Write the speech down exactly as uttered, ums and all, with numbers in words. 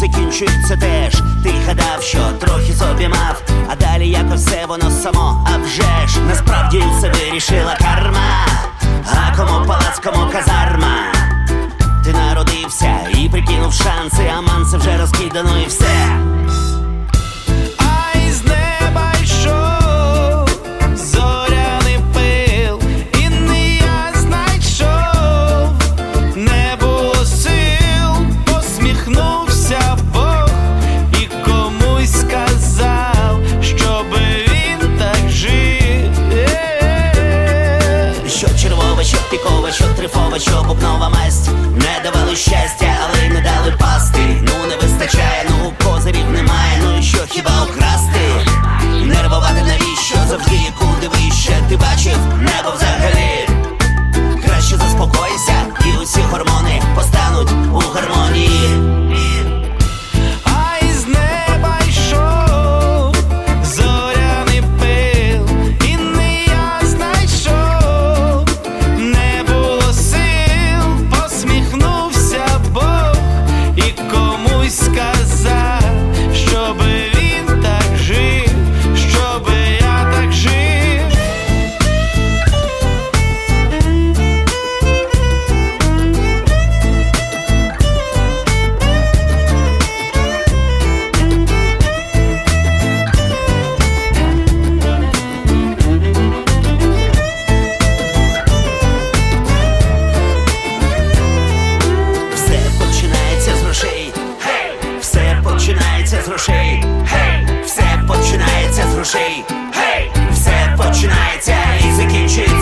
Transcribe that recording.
закінчується теж. Ти гадав, що трохи собі мав, а далі якось все воно само, а вже ж насправді все вирішила карма. А кому палац, кому казарма. Ти народився і прикинув шанси, а манси вже розкидано і все. Що пікова, що трифова, що бубнова масть. Не давали щастя, але й не дали пасти. Ну не вистачає, ну козирів немає. Ну і що, хіба украсти? Нервувати навіщо? Завжди є куди вище. Ти бачив небо взагалі? Краще заспокойся, і усі гормони постануть у гармонії. Починається з грошей, гей, все починається з грошей, гей, все починається і закінчується.